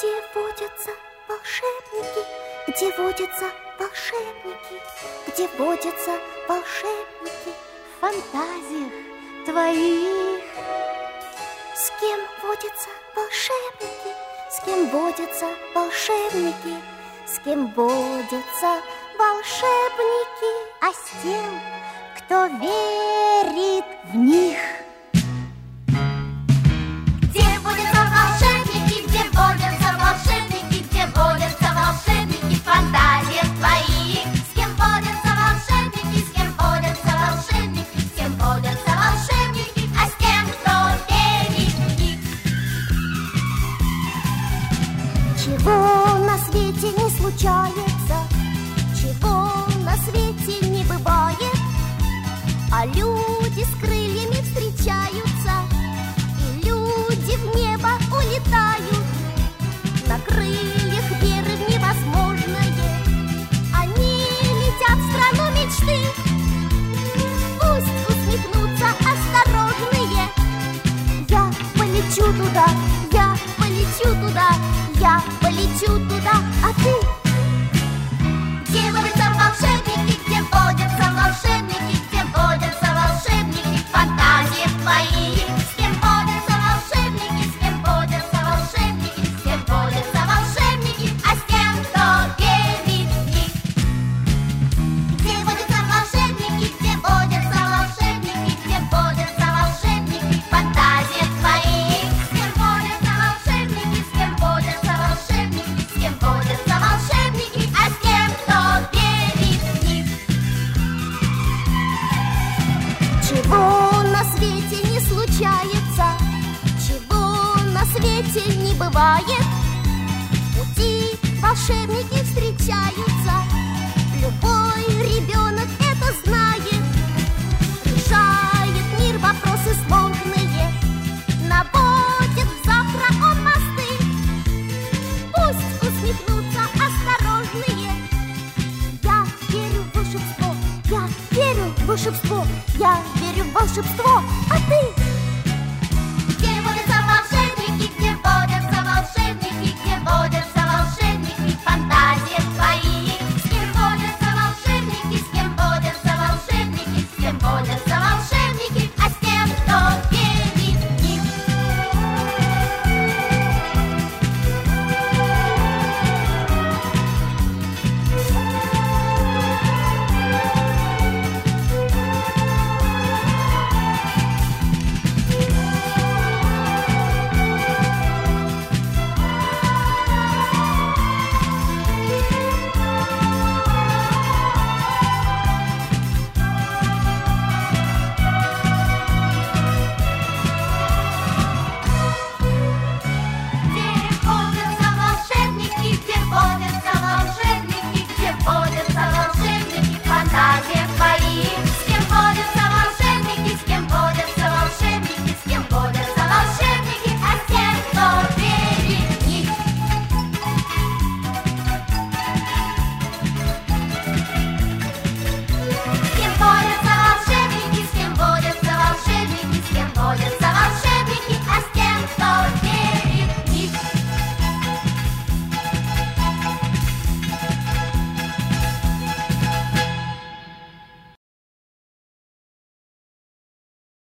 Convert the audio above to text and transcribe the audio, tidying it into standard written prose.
Где водятся волшебники? Где водятся волшебники? Где водятся волшебники? В фантазиях твоих. С кем водятся волшебники? С кем водятся волшебники? С кем водятся волшебники? А с тем, кто верит в них. Где водятся волшебники? Где водятся волшебники? Где водятся волшебники? В фантазиях твоих. С кем водятся волшебники? С кем водятся волшебники? С кем водятся волшебники? А с тем, кто верит в них. Чего на свете не случается, чего на свете не бывает, а люди с крыльями встречаются, и люди в небо улетают. На крыльях веры в невозможное, они летят в страну мечты. Пусть усмехнутся осторожные. Я полечу туда, я полечу туда, я полечу туда, а ты? Где водятся волшебники? Где водятся волшебники? Где водятся волшебники? В фантазиях твоих. С кем водятся волшебники? С кем водятся волшебники? С кем водятся волшебники? А с тем, кто верит в них. Где водятся волшебники? Где водятся волшебники? Где водятся волшебники? В фантазиях твоих. С кем водятся волшебники? С кем водятся волшебники? С кем водятся волшебники? А с тем, кто верит в них. Чего на свете не случается, чего на свете не бывает, в пути волшебники встречаются. Любой ребенок это знает. Решает мир вопросы сложные, наводит завтра он мосты. Пусть усмехнутся осторожные. Я верю в волшебство, я верю в волшебство, я верю в волшебство, а ты?